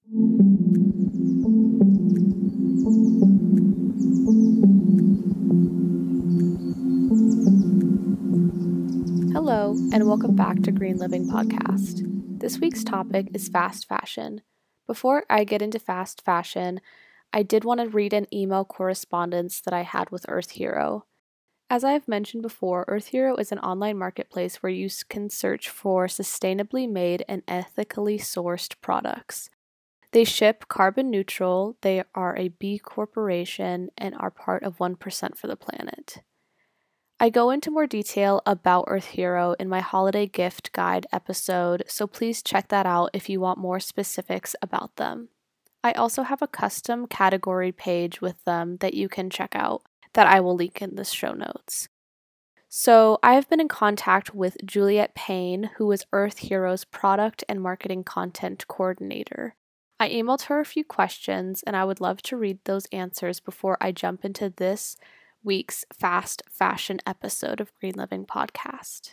Hello, and welcome back to Green Living Podcast. This week's topic is fast fashion. Before I get into fast fashion, I did want to read an email correspondence that I had with Earth Hero. As I have mentioned before, Earth Hero is an online marketplace where you can search for sustainably made and ethically sourced products. They ship carbon neutral, they are a B corporation, and are part of 1% for the planet. I go into more detail about Earth Hero in my holiday gift guide episode, so please check that out if you want more specifics about them. I also have a custom category page with them that you can check out that I will link in the show notes. So, I have been in contact with Juliet Payne, who is Earth Hero's product and marketing content coordinator. I emailed her a few questions, and I would love to read those answers before I jump into this week's fast fashion episode of Green Living Podcast.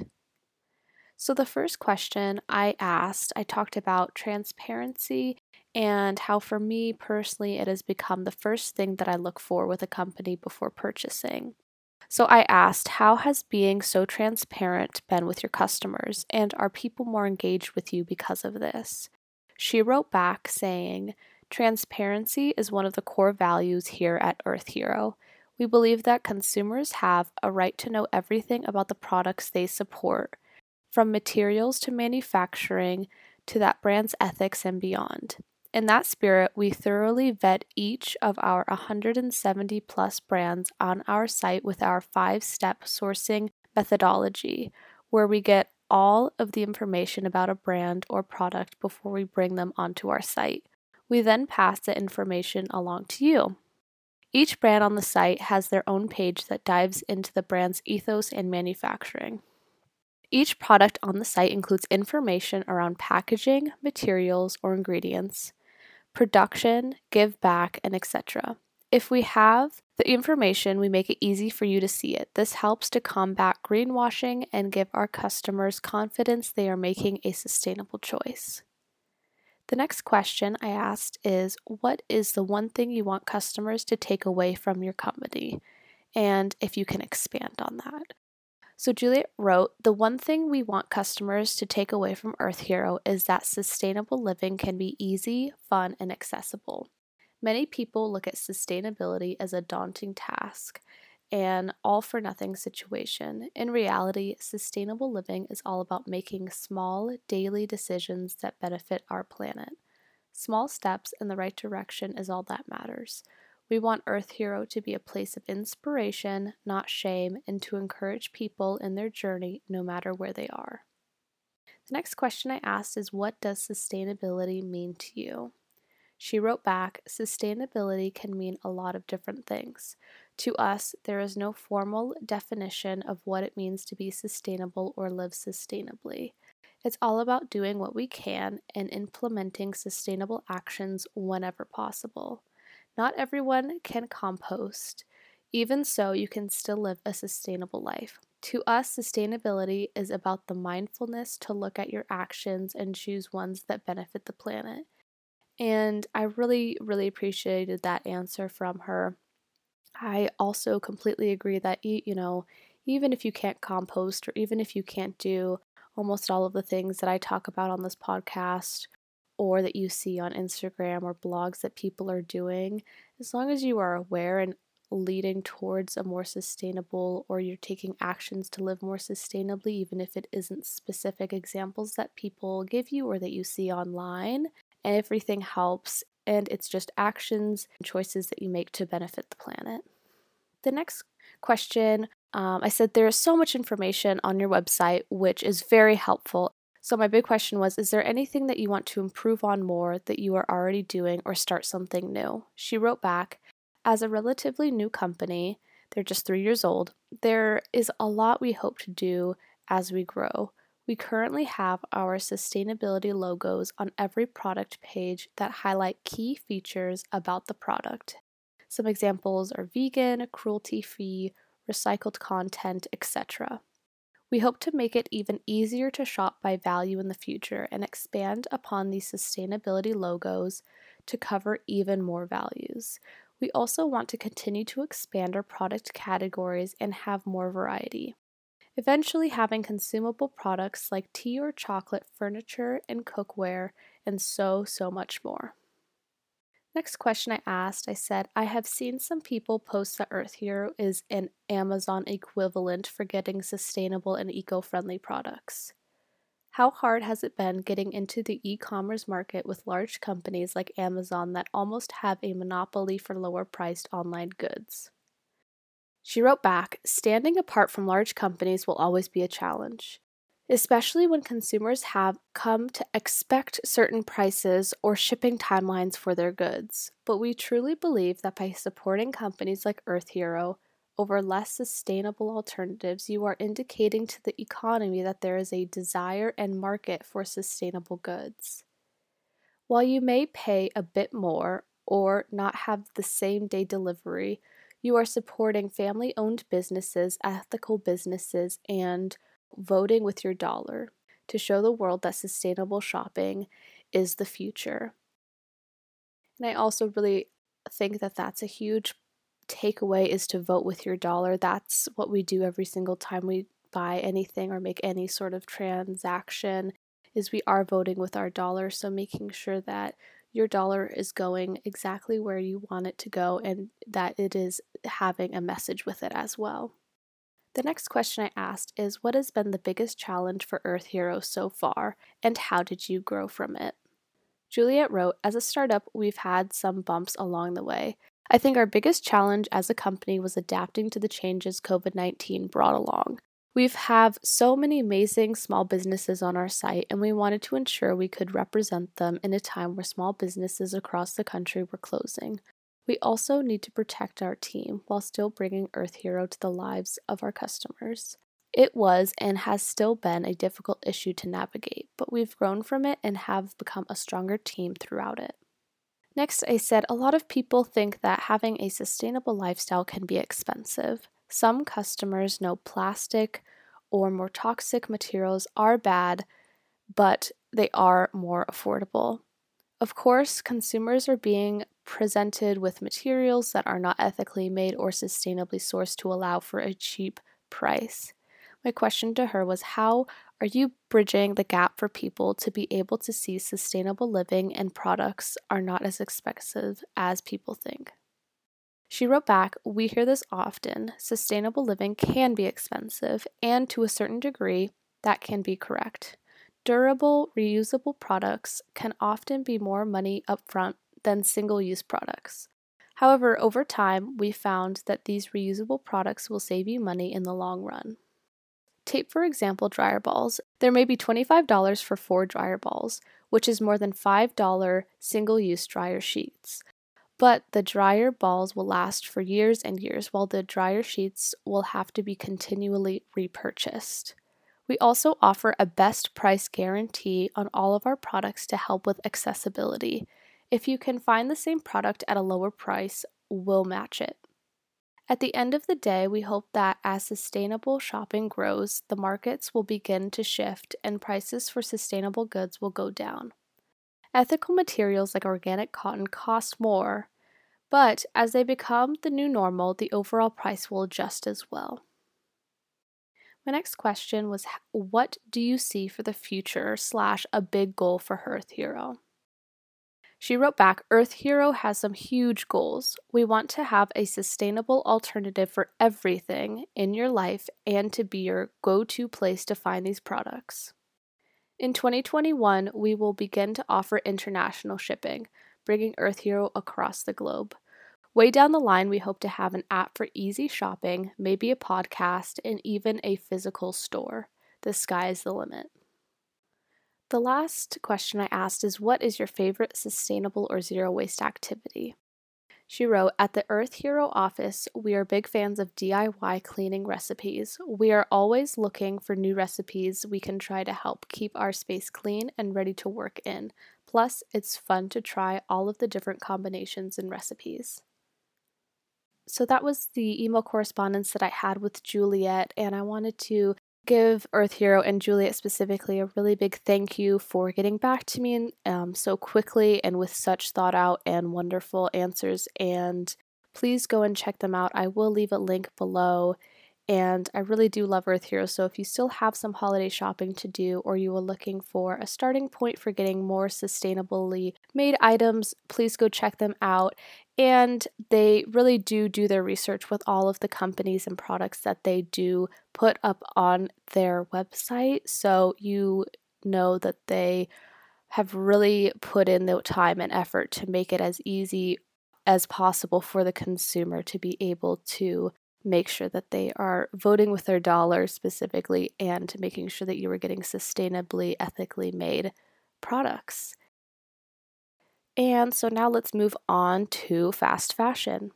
So, the first question I talked about transparency and how, for me personally, it has become the first thing that I look for with a company before purchasing. So, I asked, how has being so transparent been with your customers, and are people more engaged with you because of this? She wrote back saying, transparency is one of the core values here at Earth Hero. We believe that consumers have a right to know everything about the products they support, from materials to manufacturing to that brand's ethics and beyond. In that spirit, we thoroughly vet each of our 170 plus brands on our site with our 5-step sourcing methodology, where we get all of the information about a brand or product before we bring them onto our site. We then pass the information along to you. Each brand on the site has their own page that dives into the brand's ethos and manufacturing. Each product on the site includes information around packaging, materials, or ingredients, production, give back, and etc. If we have the information, we make it easy for you to see it. This helps to combat greenwashing and give our customers confidence they are making a sustainable choice. The next question I asked is, what is the one thing you want customers to take away from your company? And if you can expand on that. So Juliet wrote, the one thing we want customers to take away from Earth Hero is that sustainable living can be easy, fun, and accessible. Many people look at sustainability as a daunting task and all-for-nothing situation. In reality, sustainable living is all about making small, daily decisions that benefit our planet. Small steps in the right direction is all that matters. We want Earth Hero to be a place of inspiration, not shame, and to encourage people in their journey no matter where they are. The next question I asked is, what does sustainability mean to you? She wrote back, sustainability can mean a lot of different things. To us, there is no formal definition of what it means to be sustainable or live sustainably. It's all about doing what we can and implementing sustainable actions whenever possible. Not everyone can compost. Even so, you can still live a sustainable life. To us, sustainability is about the mindfulness to look at your actions and choose ones that benefit the planet. And I really, really appreciated that answer from her. I also completely agree that, even if you can't compost or even if you can't do almost all of the things that I talk about on this podcast or that you see on Instagram or blogs that people are doing, as long as you are aware and leading towards a more sustainable, or you're taking actions to live more sustainably, even if it isn't specific examples that people give you or that you see online, and everything helps, and it's just actions and choices that you make to benefit the planet. The next question, I said there is so much information on your website, which is very helpful. So my big question was, is there anything that you want to improve on more that you are already doing or start something new? She wrote back, as a relatively new company, they're just 3 years old, there is a lot we hope to do as we grow. We currently have our sustainability logos on every product page that highlight key features about the product. Some examples are vegan, cruelty-free, recycled content, etc. We hope to make it even easier to shop by value in the future and expand upon these sustainability logos to cover even more values. We also want to continue to expand our product categories and have more variety. Eventually, having consumable products like tea or chocolate, furniture and cookware, and so much more. Next question I said, I have seen some people post that Earth Hero is an Amazon equivalent for getting sustainable and eco friendly products. How hard has it been getting into the e commerce market with large companies like Amazon that almost have a monopoly for lower priced online goods? She wrote back, standing apart from large companies will always be a challenge, especially when consumers have come to expect certain prices or shipping timelines for their goods. But we truly believe that by supporting companies like Earth Hero over less sustainable alternatives, you are indicating to the economy that there is a desire and market for sustainable goods. While you may pay a bit more or not have the same day delivery, you are supporting family owned businesses, ethical businesses, and voting with your dollar to show the world that sustainable shopping is the future. And I also really think that that's a huge takeaway is to vote with your dollar. That's what we do every single time we buy anything or make any sort of transaction is we are voting with our dollar, so making sure that your dollar is going exactly where you want it to go and that it is having a message with it as well. The next question I asked is, what has been the biggest challenge for Earth Hero so far, and how did you grow from it? Juliet wrote, as a startup, we've had some bumps along the way. I think our biggest challenge as a company was adapting to the changes COVID-19 brought along. We have so many amazing small businesses on our site, and we wanted to ensure we could represent them in a time where small businesses across the country were closing. We also need to protect our team while still bringing Earth Hero to the lives of our customers. It was and has still been a difficult issue to navigate, but we've grown from it and have become a stronger team throughout it. Next, I said a lot of people think that having a sustainable lifestyle can be expensive. Some customers know plastic or more toxic materials are bad, but they are more affordable. Of course, consumers are being presented with materials that are not ethically made or sustainably sourced to allow for a cheap price. My question to her was, how are you bridging the gap for people to be able to see sustainable living and products are not as expensive as people think? She wrote back, we hear this often. Sustainable living can be expensive, and to a certain degree, that can be correct. Durable, reusable products can often be more money upfront than single use products. However, over time, we found that these reusable products will save you money in the long run. Take, for example, dryer balls. There may be $25 for 4 dryer balls, which is more than $5 single use dryer sheets. But the dryer balls will last for years and years, while the dryer sheets will have to be continually repurchased. We also offer a best price guarantee on all of our products to help with accessibility. If you can find the same product at a lower price, we'll match it. At the end of the day, we hope that as sustainable shopping grows, the markets will begin to shift and prices for sustainable goods will go down. Ethical materials like organic cotton cost more, but as they become the new normal, the overall price will adjust as well. My next question was, what do you see for the future / a big goal for Earth Hero? She wrote back, Earth Hero has some huge goals. We want to have a sustainable alternative for everything in your life and to be your go-to place to find these products. In 2021, we will begin to offer international shipping, bringing Earth Hero across the globe. Way down the line, we hope to have an app for easy shopping, maybe a podcast, and even a physical store. The sky is the limit. The last question I asked is, what is your favorite sustainable or zero waste activity? She wrote, at the Earth Hero office, we are big fans of DIY cleaning recipes. We are always looking for new recipes we can try to help keep our space clean and ready to work in. Plus, it's fun to try all of the different combinations and recipes. So that was the email correspondence that I had with Juliet, and I wanted to give Earth Hero and Juliet specifically a really big thank you for getting back to me so quickly and with such thought out and wonderful answers. And please go and check them out. I will leave a link below. And I really do love Earth Hero, so if you still have some holiday shopping to do or you are looking for a starting point for getting more sustainably made items, please go check them out. And they really do their research with all of the companies and products that they do put up on their website, so you know that they have really put in the time and effort to make it as easy as possible for the consumer to be able to make sure that they are voting with their dollars specifically and making sure that you are getting sustainably, ethically made products. And so now let's move on to fast fashion.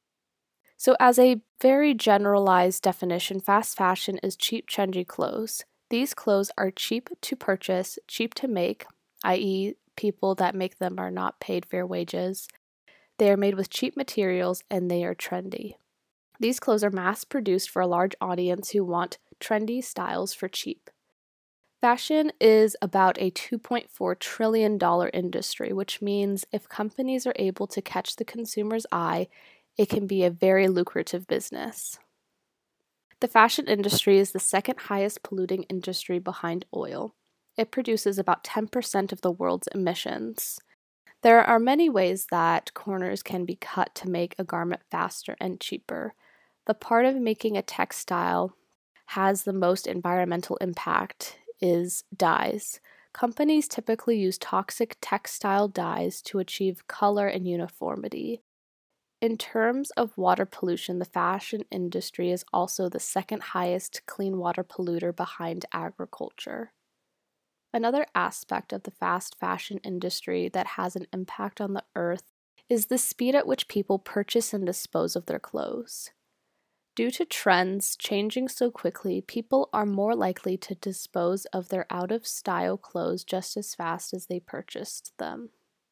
So as a very generalized definition, fast fashion is cheap, trendy clothes. These clothes are cheap to purchase, cheap to make, i.e. people that make them are not paid fair wages. They are made with cheap materials and they are trendy. These clothes are mass-produced for a large audience who want trendy styles for cheap. Fashion is about a $2.4 trillion industry, which means if companies are able to catch the consumer's eye, it can be a very lucrative business. The fashion industry is the second highest polluting industry behind oil. It produces about 10% of the world's emissions. There are many ways that corners can be cut to make a garment faster and cheaper. The part of making a textile has the most environmental impact is dyes. Companies typically use toxic textile dyes to achieve color and uniformity. In terms of water pollution, the fashion industry is also the second highest clean water polluter behind agriculture. Another aspect of the fast fashion industry that has an impact on the earth is the speed at which people purchase and dispose of their clothes. Due to trends changing so quickly, people are more likely to dispose of their out-of-style clothes just as fast as they purchased them.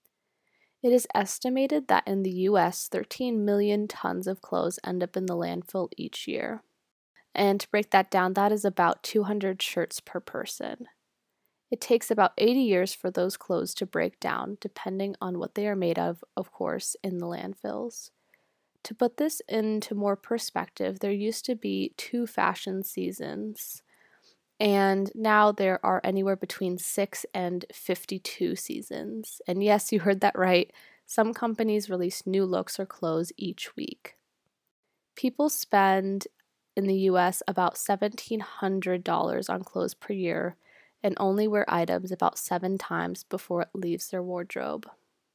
It is estimated that in the US, 13 million tons of clothes end up in the landfill each year. And to break that down, that is about 200 shirts per person. It takes about 80 years for those clothes to break down, depending on what they are made of course, in the landfills. To put this into more perspective, there used to be 2 fashion seasons, and now there are anywhere between 6 and 52 seasons. And yes, you heard that right. Some companies release new looks or clothes each week. People spend in the US about $1,700 on clothes per year and only wear items about 7 times before it leaves their wardrobe.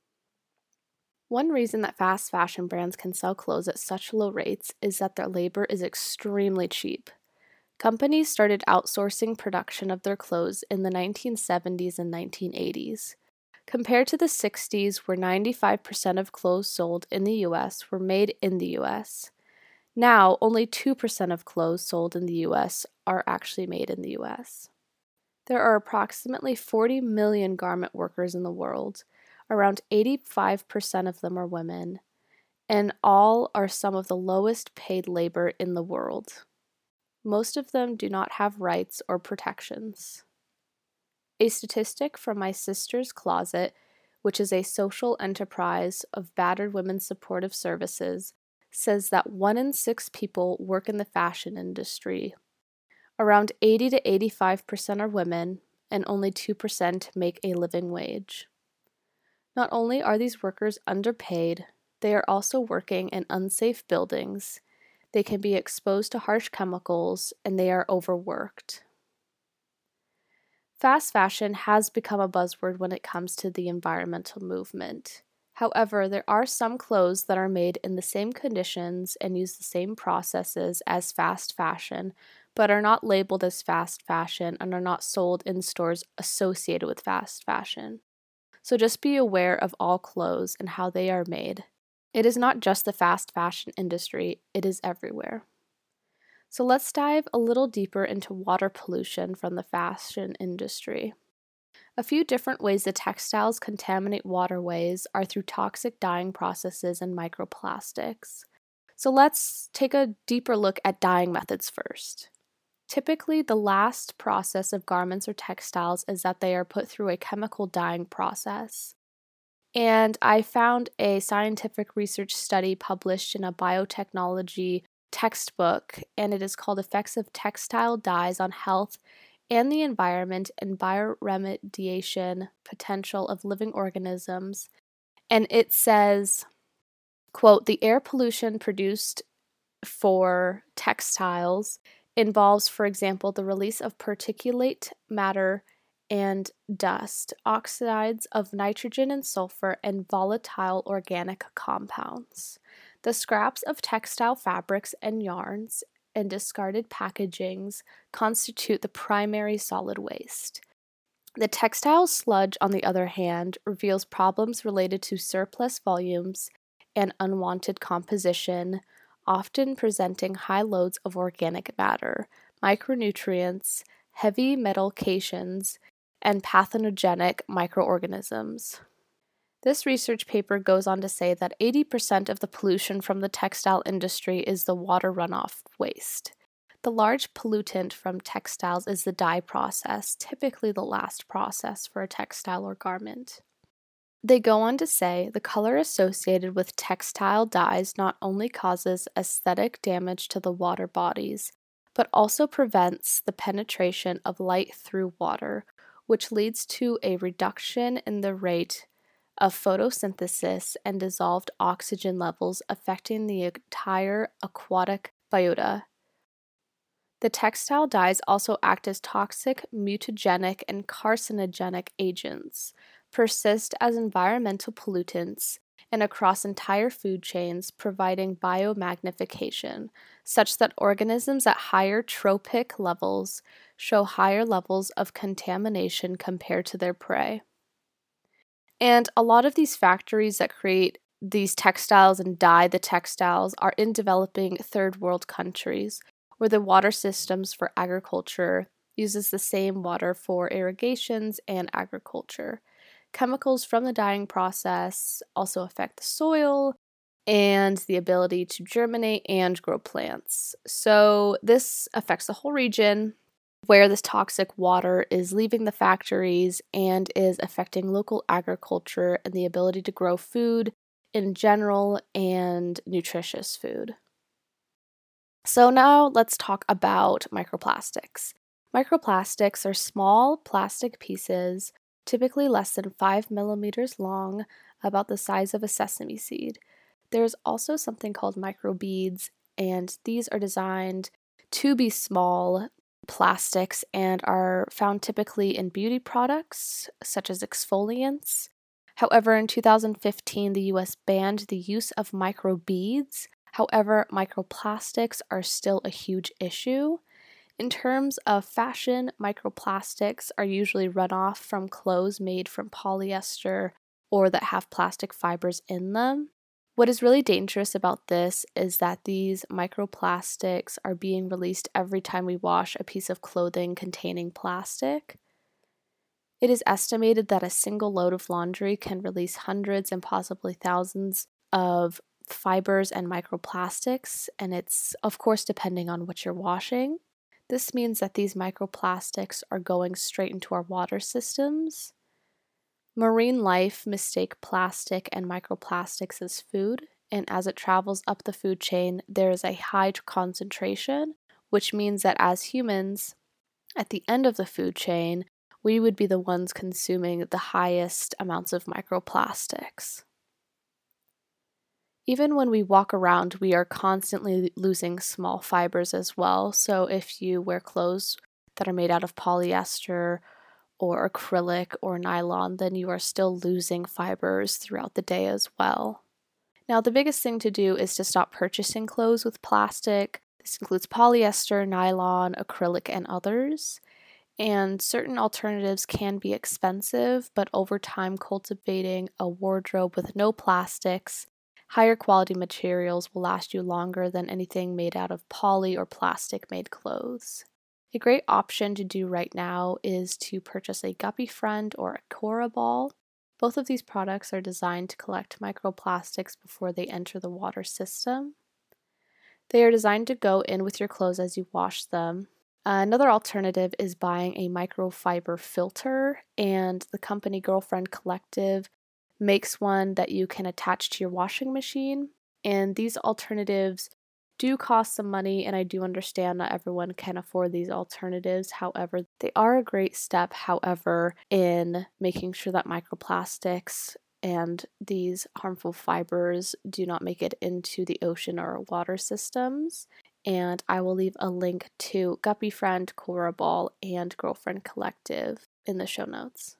One reason that fast fashion brands can sell clothes at such low rates is that their labor is extremely cheap. Companies started outsourcing production of their clothes in the 1970s and 1980s. Compared to the 60s, where 95% of clothes sold in the US were made in the US. Now, only 2% of clothes sold in the US are actually made in the US. There are approximately 40 million garment workers in the world. Around 85% of them are women, and all are some of the lowest paid labor in the world. Most of them do not have rights or protections. A statistic from My Sister's Closet, which is a social enterprise of battered women's supportive services, says that 1 in 6 people work in the fashion industry. Around 80 to 85% are women, and only 2% make a living wage. Not only are these workers underpaid, they are also working in unsafe buildings, they can be exposed to harsh chemicals, and they are overworked. Fast fashion has become a buzzword when it comes to the environmental movement. However, there are some clothes that are made in the same conditions and use the same processes as fast fashion, but are not labeled as fast fashion and are not sold in stores associated with fast fashion. So just be aware of all clothes and how they are made. It is not just the fast fashion industry, it is everywhere. So let's dive a little deeper into water pollution from the fashion industry. A few different ways that textiles contaminate waterways are through toxic dyeing processes and microplastics. So let's take a deeper look at dyeing methods first. Typically, the last process of garments or textiles is that they are put through a chemical dyeing process. And I found a scientific research study published in a biotechnology textbook, and it is called Effects of Textile Dyes on Health and the Environment and Bioremediation Potential of Living Organisms. And it says, quote, the air pollution produced for textiles involves, for example, the release of particulate matter and dust, oxides of nitrogen and sulfur, and volatile organic compounds. The scraps of textile fabrics and yarns and discarded packagings constitute the primary solid waste. The textile sludge, on the other hand, reveals problems related to surplus volumes and unwanted composition, often presenting high loads of organic matter, micronutrients, heavy metal cations, and pathogenic microorganisms. This research paper goes on to say that 80% of the pollution from the textile industry is the water runoff waste. The large pollutant from textiles is the dye process, typically the last process for a textile or garment. They go on to say the color associated with textile dyes not only causes aesthetic damage to the water bodies, but also prevents the penetration of light through water, which leads to a reduction in the rate of photosynthesis and dissolved oxygen levels, affecting the entire aquatic biota. The textile dyes also act as toxic, mutagenic, and carcinogenic agents, persist as environmental pollutants, and across entire food chains, providing biomagnification, such that organisms at higher trophic levels show higher levels of contamination compared to their prey. And a lot of these factories that create these textiles and dye the textiles are in developing third world countries, where the water systems for agriculture uses the same water for irrigations and agriculture. Chemicals from the dyeing process also affect the soil and the ability to germinate and grow plants. So this affects the whole region where this toxic water is leaving the factories and is affecting local agriculture and the ability to grow food in general and nutritious food. So now let's talk about microplastics. Microplastics are small plastic pieces, typically less than 5 millimeters long, about the size of a sesame seed. There's also something called microbeads, and these are designed to be small plastics and are found typically in beauty products, such as exfoliants. However, in 2015, the US banned the use of microbeads. However, microplastics are still a huge issue. In terms of fashion, microplastics are usually runoff from clothes made from polyester or that have plastic fibers in them. What is really dangerous about this is that these microplastics are being released every time we wash a piece of clothing containing plastic. It is estimated that a single load of laundry can release hundreds and possibly thousands of fibers and microplastics, and it's, of course, depending on what you're washing. This means that these microplastics are going straight into our water systems. Marine life mistake plastic and microplastics as food, and as it travels up the food chain, there is a high concentration, which means that as humans, at the end of the food chain, we would be the ones consuming the highest amounts of microplastics. Even when we walk around, we are constantly losing small fibers as well. So if you wear clothes that are made out of polyester or acrylic or nylon, then you are still losing fibers throughout the day as well. Now, the biggest thing to do is to stop purchasing clothes with plastic. This includes polyester, nylon, acrylic, and others. And certain alternatives can be expensive, but over time, cultivating a wardrobe with no plastics, higher quality materials will last you longer than anything made out of poly or plastic made clothes. A great option to do right now is to purchase a Guppy Friend or a Cora Ball. Both of these products are designed to collect microplastics before they enter the water system. They are designed to go in with your clothes as you wash them, Another alternative is buying a microfiber filter, and the company Girlfriend Collective makes one that you can attach to your washing machine. And these alternatives do cost some money, and I do understand not everyone can afford these alternatives. However, they are a great step, however, in making sure that microplastics and these harmful fibers do not make it into the ocean or water systems. And I will leave a link to Guppy Friend, Cora Ball, and Girlfriend Collective in the show notes.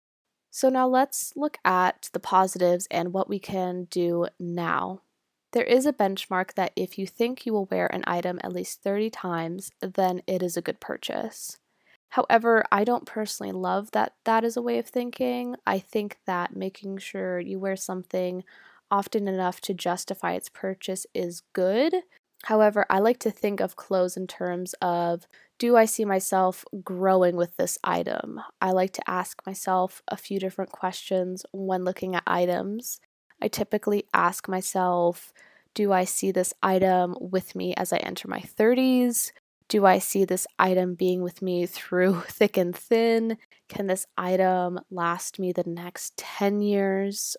So now let's look at the positives and what we can do now. There is a benchmark that if you think you will wear an item at least 30 times, then it is a good purchase. However, I don't personally love that that is a way of thinking. I think that making sure you wear something often enough to justify its purchase is good. However, I like to think of clothes in terms of, do I see myself growing with this item? I like to ask myself a few different questions when looking at items. I typically ask myself, do I see this item with me as I enter my 30s? Do I see this item being with me through thick and thin? Can this item last me the next 10 years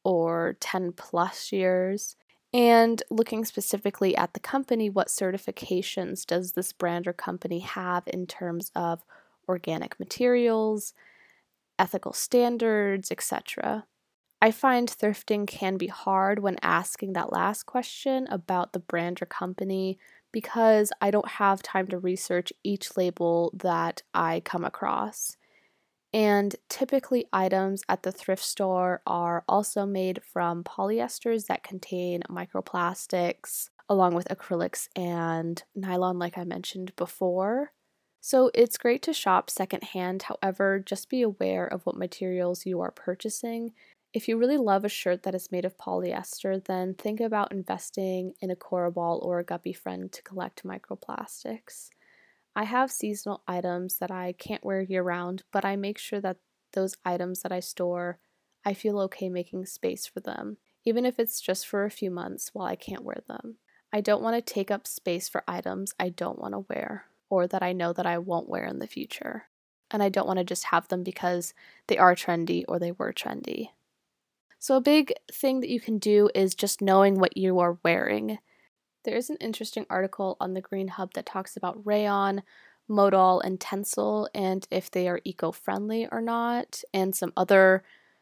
or 10 plus years? And looking specifically at the company, what certifications does this brand or company have in terms of organic materials, ethical standards, etc.? I find thrifting can be hard when asking that last question about the brand or company because I don't have time to research each label that I come across. And typically, items at the thrift store are also made from polyesters that contain microplastics, along with acrylics and nylon, like I mentioned before. So it's great to shop secondhand, however, just be aware of what materials you are purchasing. If you really love a shirt that is made of polyester, then think about investing in a Cora Ball or a Guppy Friend to collect microplastics. I have seasonal items that I can't wear year round, but I make sure that those items that I store, I feel okay making space for them, even if it's just for a few months while I can't wear them. I don't want to take up space for items I don't want to wear or that I know that I won't wear in the future. And I don't want to just have them because they are trendy or they were trendy. So, a big thing that you can do is just knowing what you are wearing. There is an interesting article on the Green Hub that talks about rayon, modal, and tencel and if they are eco-friendly or not, and some other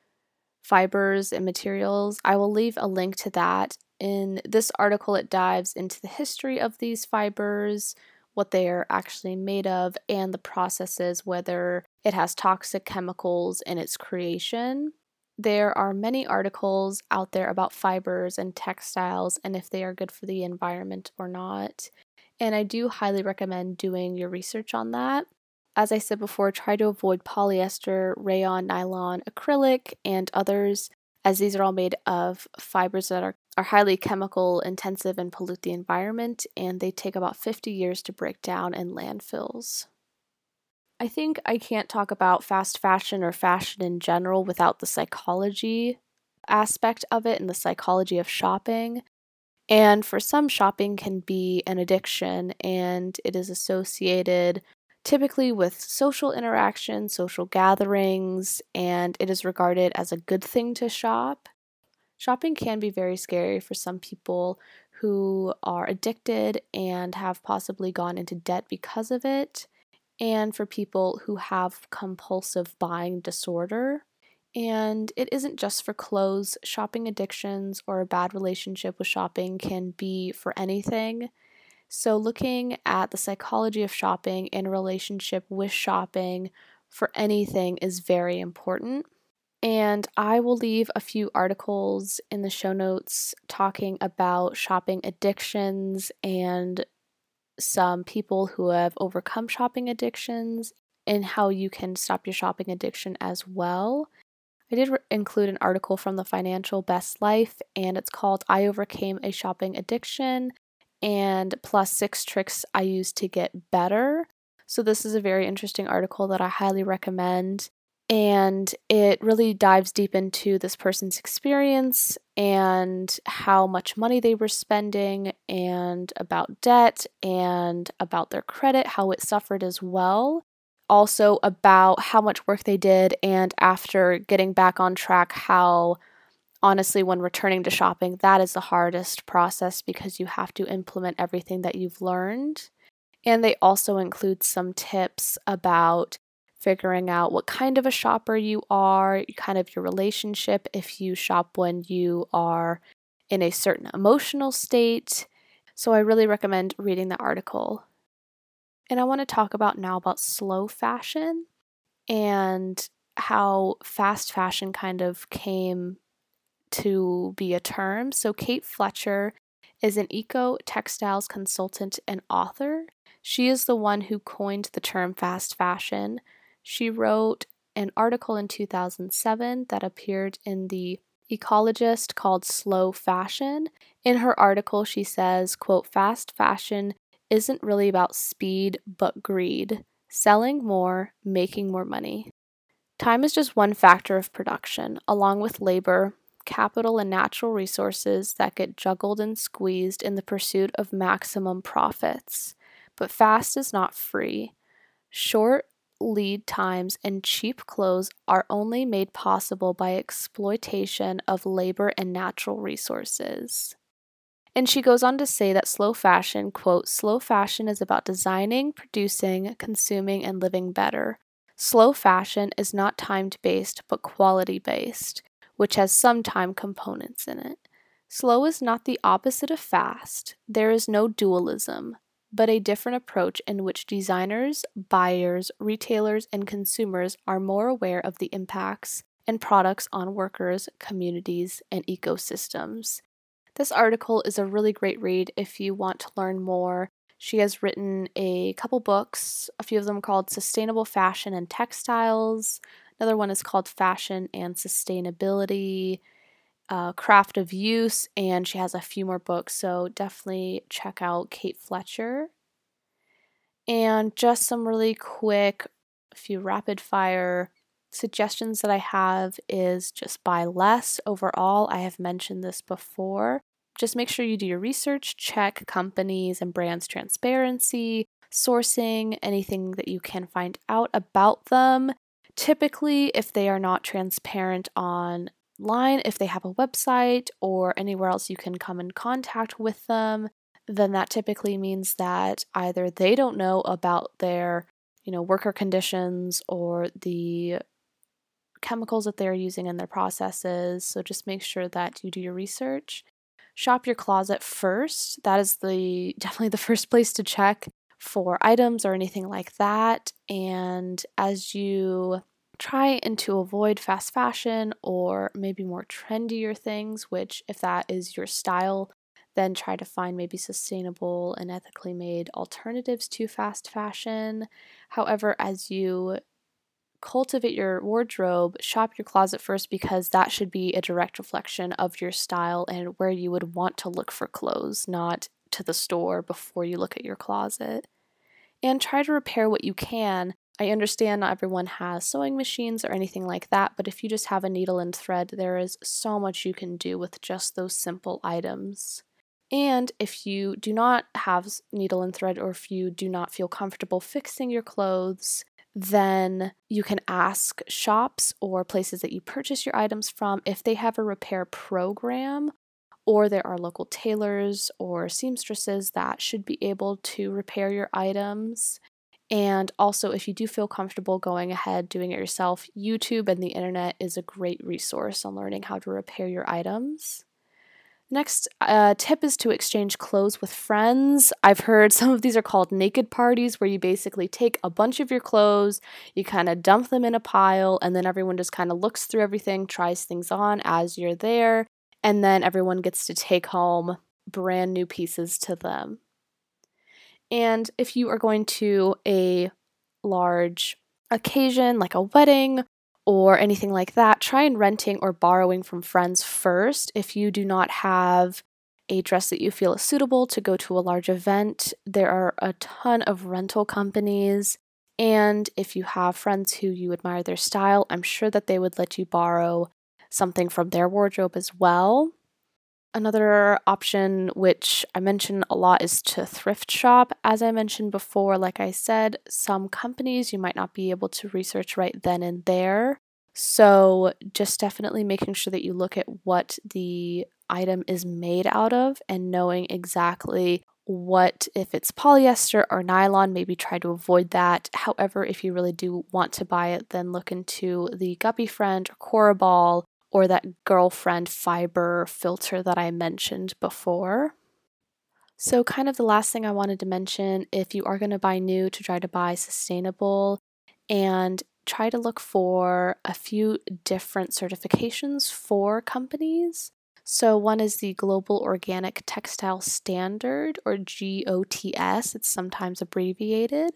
fibers and materials. I will leave a link to that. In this article, it dives into the history of these fibers, what they are actually made of, and the processes, whether it has toxic chemicals in its creation. There are many articles out there about fibers and textiles and if they are good for the environment or not. And I do highly recommend doing your research on that. As I said before, try to avoid polyester, rayon, nylon, acrylic, and others, as these are all made of fibers that are highly chemical intensive and pollute the environment, and they take about 50 years to break down in landfills. I think I can't talk about fast fashion or fashion in general without the psychology aspect of it and the psychology of shopping. And for some, shopping can be an addiction, and it is associated typically with social interaction, social gatherings, and it is regarded as a good thing to shop. Shopping can be very scary for some people who are addicted and have possibly gone into debt because of it, and for people who have compulsive buying disorder. And it isn't just for clothes. Shopping addictions or a bad relationship with shopping can be for anything. So, looking at the psychology of shopping and relationship with shopping for anything is very important. And I will leave a few articles in the show notes talking about shopping addictions and some people who have overcome shopping addictions and how you can stop your shopping addiction as well. I did include an article from the Financial Best Life, and it's called I Overcame a Shopping Addiction and plus 6 tricks I used to get better. So this is a very interesting article that I highly recommend. And it really dives deep into this person's experience and how much money they were spending, and about debt and about their credit, how it suffered as well. Also about how much work they did, and after getting back on track, how honestly, when returning to shopping, that is the hardest process because you have to implement everything that you've learned. And they also include some tips about figuring out what kind of a shopper you are, kind of your relationship, if you shop when you are in a certain emotional state. So I really recommend reading the article. And I want to talk about now about slow fashion and how fast fashion kind of came to be a term. So Kate Fletcher is an eco-textiles consultant and author. She is the one who coined the term fast fashion. She wrote an article in 2007 that appeared in the Ecologist called Slow Fashion. In her article, she says, quote, "Fast fashion isn't really about speed, but greed. Selling more, making more money. Time is just one factor of production, along with labor, capital, and natural resources that get juggled and squeezed in the pursuit of maximum profits. But fast is not free. Short lead times and cheap clothes are only made possible by exploitation of labor and natural resources." And she goes on to say that slow fashion, quote, "Slow fashion is about designing, producing, consuming, and living better. Slow fashion is not time-based, but quality-based, which has some time components in it. Slow is not the opposite of fast. There is no dualism, but a different approach in which designers, buyers, retailers, and consumers are more aware of the impacts and products on workers, communities, and ecosystems." This article is a really great read if you want to learn more. She has written a couple books, a few of them called Sustainable Fashion and Textiles. Another one is called Fashion and Sustainability, Craft of Use, and she has a few more books, so definitely check out Kate Fletcher. And just some really quick, a few rapid fire suggestions that I have is just buy less overall. I have mentioned this before. Just make sure you do your research, check companies and brands' transparency, sourcing, anything that you can find out about them. Typically, if they are not transparent online, if they have a website or anywhere else you can come in contact with them, then that typically means that either they don't know about their, worker conditions or the chemicals that they're using in their processes. So just make sure that you do your research. Shop your closet first. That is definitely the first place to check for items or anything like that. And as you try and to avoid fast fashion or maybe more trendier things, which if that is your style, then try to find maybe sustainable and ethically made alternatives to fast fashion. However, as you cultivate your wardrobe, shop your closet first because that should be a direct reflection of your style and where you would want to look for clothes, not to the store before you look at your closet. And try to repair what you can. I understand not everyone has sewing machines or anything like that, but if you just have a needle and thread, there is so much you can do with just those simple items. And if you do not have needle and thread, or if you do not feel comfortable fixing your clothes, then you can ask shops or places that you purchase your items from if they have a repair program, or there are local tailors or seamstresses that should be able to repair your items. And also, if you do feel comfortable going ahead doing it yourself, YouTube and the internet is a great resource on learning how to repair your items. Next tip is to exchange clothes with friends. I've heard some of these are called naked parties, where you basically take a bunch of your clothes, you kind of dump them in a pile, and then everyone just kind of looks through everything, tries things on as you're there, and then everyone gets to take home brand new pieces to them. And if you are going to a large occasion like a wedding or anything like that, try and renting or borrowing from friends first. If you do not have a dress that you feel is suitable to go to a large event, there are a ton of rental companies, And if you have friends who you admire their style, I'm sure that they would let you borrow something from their wardrobe as well. Another option, which I mention a lot, is to thrift shop. As I mentioned before, like I said, some companies you might not be able to research right then and there. So just definitely making sure that you look at what the item is made out of and knowing exactly what, if it's polyester or nylon, maybe try to avoid that. However, if you really do want to buy it, then look into the Guppy Friend or Coraball or that girlfriend fiber filter that I mentioned before. So kind of the last thing I wanted to mention, if you are going to buy new, to try to buy sustainable and try to look for a few different certifications for companies. So one is the Global Organic Textile Standard, or GOTS, it's sometimes abbreviated,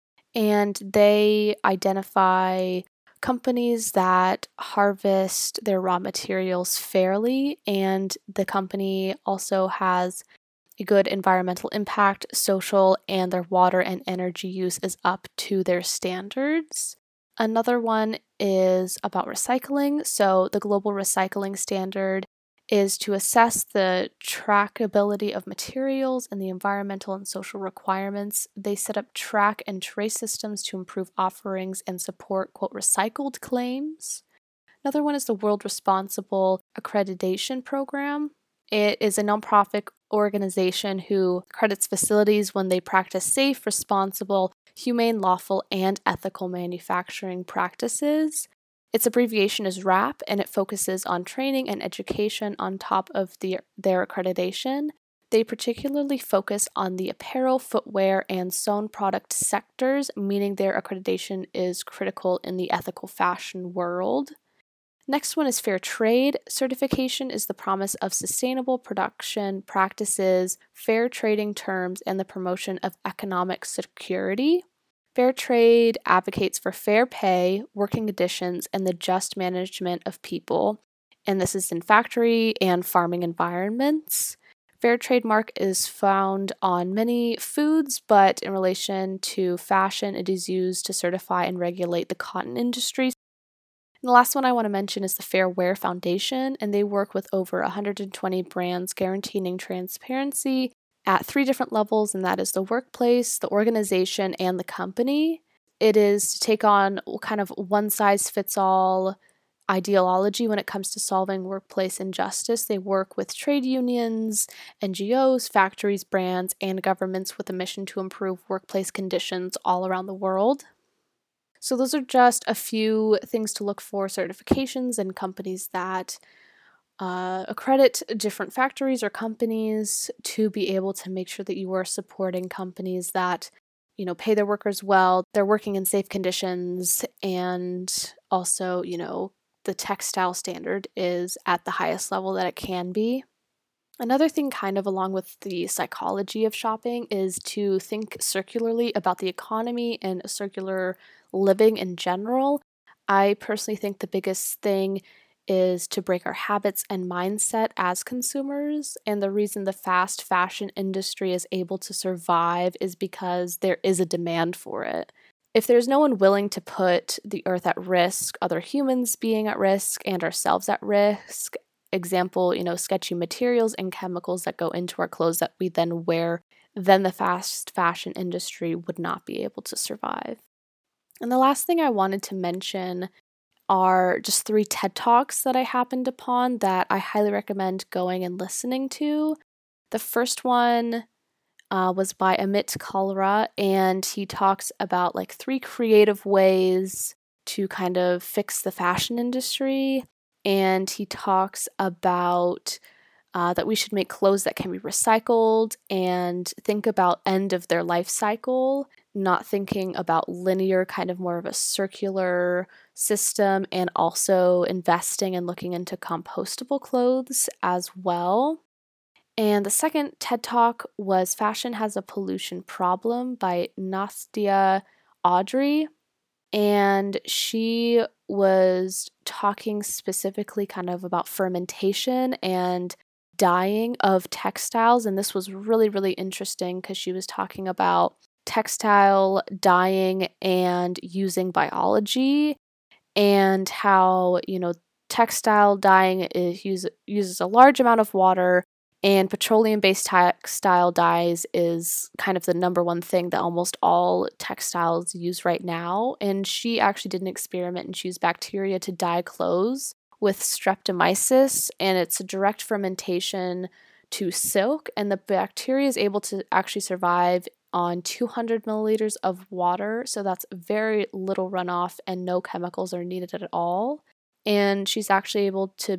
and they identify companies that harvest their raw materials fairly, and the company also has a good environmental impact, social, and their water and energy use is up to their standards. Another one is about recycling. So, the Global Recycling Standard is to assess the trackability of materials and the environmental and social requirements. They set up track and trace systems to improve offerings and support, quote, recycled claims. Another one is the World Responsible Accreditation Program. It is a nonprofit organization who credits facilities when they practice safe, responsible, humane, lawful, and ethical manufacturing practices. Its abbreviation is WRAP, and it focuses on training and education on top of their accreditation. They particularly focus on the apparel, footwear, and sewn product sectors, meaning their accreditation is critical in the ethical fashion world. Next one is Fair Trade. Certification is the promise of sustainable production practices, fair trading terms, and the promotion of economic security. Fair trade advocates for fair pay, working conditions, and the just management of people, and this is in factory and farming environments. Fair trade mark is found on many foods, but in relation to fashion, it is used to certify and regulate the cotton industry. And the last one I want to mention is the Fair Wear Foundation, and they work with over 120 brands guaranteeing transparency at 3 different levels, and that is the workplace, the organization, and the company. It is to take on kind of one-size-fits-all ideology when it comes to solving workplace injustice. They work with trade unions, NGOs, factories, brands, and governments with a mission to improve workplace conditions all around the world. So those are just a few things to look for, certifications and companies that accredit different factories or companies, to be able to make sure that you are supporting companies that, pay their workers well, they're working in safe conditions, and also, the textile standard is at the highest level that it can be. Another thing, kind of along with the psychology of shopping, is to think circularly about the economy and circular living in general. I personally think the biggest thing is to break our habits and mindset as consumers. And the reason the fast fashion industry is able to survive is because there is a demand for it. If there's no one willing to put the earth at risk, other humans being at risk, and ourselves at risk, example, sketchy materials and chemicals that go into our clothes that we then wear, then the fast fashion industry would not be able to survive. And the last thing I wanted to mention are just 3 TED Talks that I happened upon that I highly recommend going and listening to. The first one was by Amit Kalra, and he talks about 3 creative ways to kind of fix the fashion industry. And he talks about that we should make clothes that can be recycled and think about end of their life cycle, not thinking about linear, kind of more of a circular system, and also investing and looking into compostable clothes as well. And the second TED Talk was Fashion Has a Pollution Problem by Nastia Audrey. And she was talking specifically kind of about fermentation and dyeing of textiles. And this was really, really interesting because she was talking about textile dyeing and using biology, and how, textile dyeing uses a large amount of water, and petroleum-based textile dyes is kind of the number one thing that almost all textiles use right now. And she actually did an experiment and she used bacteria to dye clothes with streptomyces, and it's a direct fermentation to silk, and the bacteria is able to actually survive on 200 milliliters of water, so that's very little runoff and no chemicals are needed at all. And she's actually able to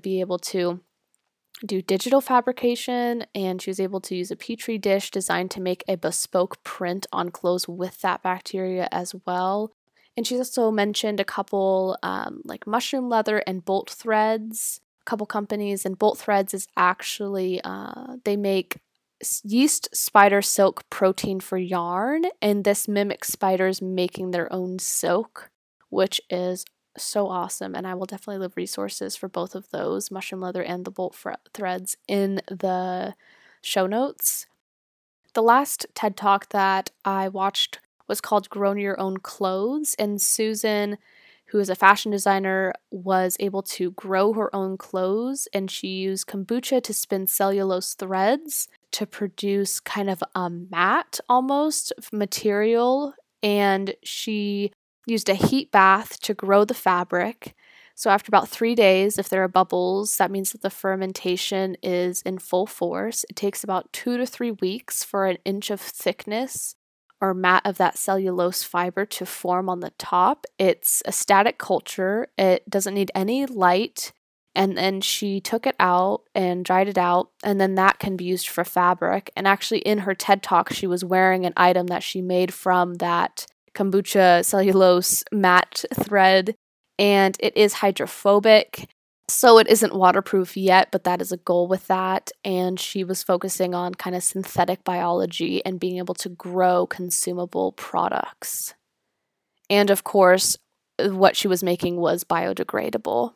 do digital fabrication, and she was able to use a petri dish designed to make a bespoke print on clothes with that bacteria as well. And she's also mentioned a couple like mushroom leather and bolt threads, a couple companies, and bolt threads is actually, they make yeast spider silk protein for yarn, and this mimics spiders making their own silk, which is so awesome. And I will definitely leave resources for both of those, mushroom leather and the bolt threads, in the show notes. The last TED Talk that I watched was called Grow Your Own Clothes, and Susan, who is a fashion designer, was able to grow her own clothes, and she used kombucha to spin cellulose threads to produce kind of a mat almost material, and she used a heat bath to grow the fabric. So after about 3 days, if there are bubbles, that means that the fermentation is in full force. It takes about 2 to 3 weeks for an inch of thickness or mat of that cellulose fiber to form on the top. It's a static culture. It doesn't need any light. And then she took it out and dried it out, and then that can be used for fabric. And actually in her TED Talk, she was wearing an item that she made from that kombucha cellulose mat thread, and it is hydrophobic, so it isn't waterproof yet, but that is a goal with that. And she was focusing on kind of synthetic biology and being able to grow consumable products. And of course, what she was making was biodegradable.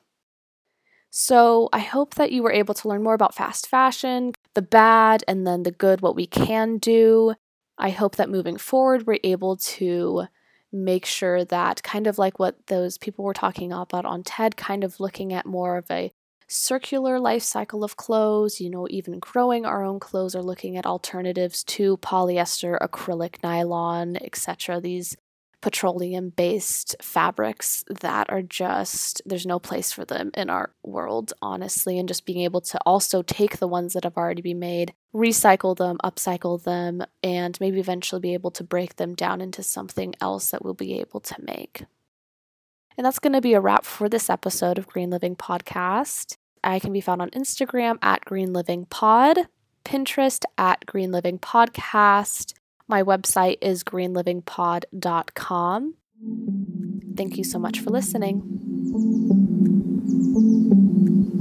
So I hope that you were able to learn more about fast fashion, the bad and then the good, what we can do. I hope that moving forward, we're able to make sure that, kind of like what those people were talking about on TED, kind of looking at more of a circular life cycle of clothes, even growing our own clothes, or looking at alternatives to polyester, acrylic, nylon, etc. These petroleum-based fabrics that are just, there's no place for them in our world, honestly, and just being able to also take the ones that have already been made, recycle them, upcycle them, and maybe eventually be able to break them down into something else that we'll be able to make. And that's going to be a wrap for this episode of Green Living Podcast. I can be found on Instagram at Green Living Pod, Pinterest at Green Living Podcast. My website is greenlivingpod.com. Thank you so much for listening.